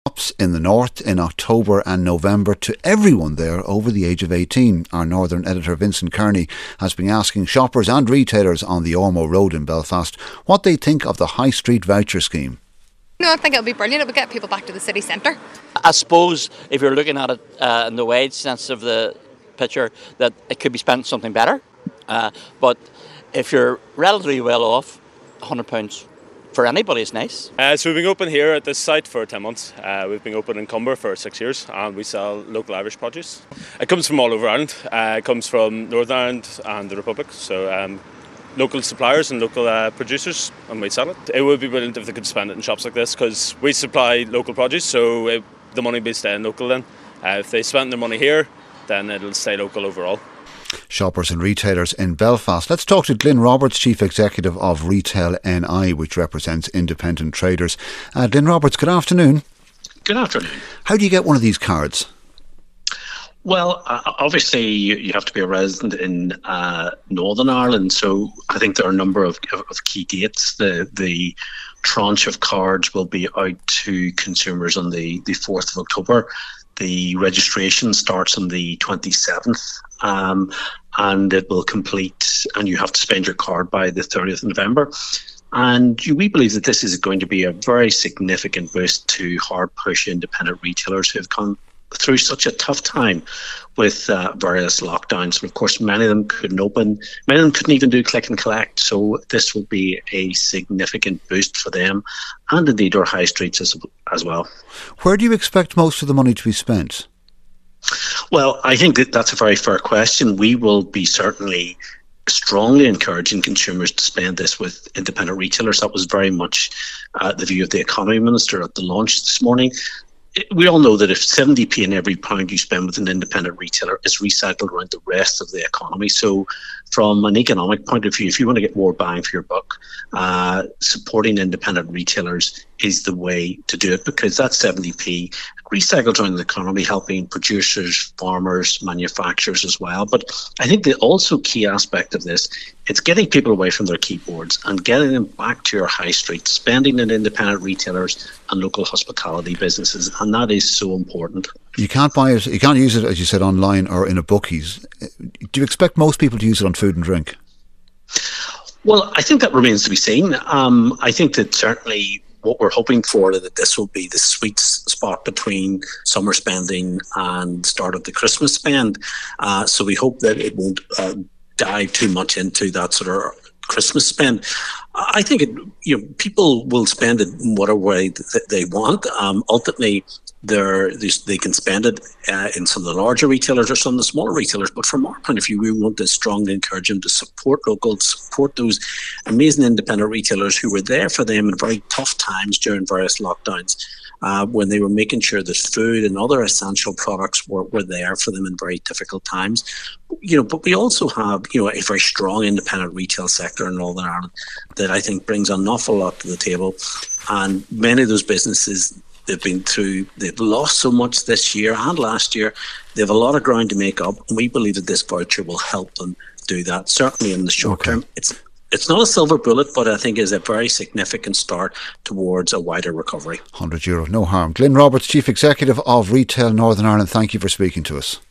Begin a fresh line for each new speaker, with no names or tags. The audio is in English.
Shops in the north in October and November to everyone there over the age of 18. Our northern editor Vincent Kearney has been asking shoppers and retailers on the Ormeau Road in Belfast what they think of the High Street voucher scheme.
No, I think it'll be brilliant. It would get people back to the city centre.
I suppose if you're looking at it in the wide sense of the picture, that it could be spent on something better. But if you're relatively well off, £100 for anybody is nice.
So we've been open here at this site for 10 months. We've been open in Cumber for 6 years, and we sell local Irish produce. It comes from all over Ireland. It comes from Northern Ireland and the Republic. So local suppliers and local producers, and we sell it. It would be brilliant if they could spend it in shops like this, because we supply local produce, so the money will be staying local then. If they spend their money here, then it'll stay local overall.
Shoppers and retailers in Belfast. Let's talk to Glyn Roberts, Chief Executive of Retail NI, which represents independent traders. Glyn Roberts, good afternoon.
Good afternoon.
How do you get one of these cards?
Well, obviously you have to be a resident in Northern Ireland, so I think there are a number of key dates. The tranche of cards will be out to consumers on the 4th of October. The registration starts on the 27th, and it will complete, and you have to spend your card by the 30th of November. And we believe that this is going to be a very significant boost to hard-push independent retailers who have come through such a tough time with various lockdowns. And of course, many of them couldn't open, many of them couldn't even do click and collect. So this will be a significant boost for them, and indeed our high streets as well. Where
do you expect most of the money to be spent?
Well, I think that's a very fair question. We will be certainly strongly encouraging consumers to spend this with independent retailers. That was very much the view of the Economy Minister at the launch this morning. We all know that if 70p in every pound you spend with an independent retailer is recycled around the rest of the economy. So from an economic point of view, if you want to get more bang for your buck, supporting independent retailers is the way to do it, because that 70p recycled around the economy, helping producers, farmers, manufacturers as well. But I think the also key aspect of this, it's getting people away from their keyboards and getting them back to your high street, spending in independent retailers and local hospitality businesses, and that is so important.
You can't buy it, you can't use it, as you said, online or in a bookies. Do you expect most people to use it on food and drink?
Well, I think that remains to be seen. I think that certainly what we're hoping for is that this will be the sweet spot between summer spending and start of the Christmas spend. So we hope that it won't dive too much into that sort of Christmas spend. I think people will spend it in whatever way that they want. Ultimately, they can spend it in some of the larger retailers or some of the smaller retailers. But from our point of view, we want to strongly encourage them to support locals, support those amazing independent retailers who were there for them in very tough times during various lockdowns, when they were making sure that food and other essential products were there for them in very difficult times. But we also have, a very strong independent retail sector in Northern Ireland that I think brings an awful lot to the table. And many of those businesses, they've lost so much this year and last year. They have a lot of ground to make up, and we believe that this voucher will help them do that, certainly in the short term. It's not a silver bullet, but I think is a very significant start towards a wider recovery.
€100, no harm. Glyn Roberts, Chief Executive of Retail Northern Ireland, thank you for speaking to us.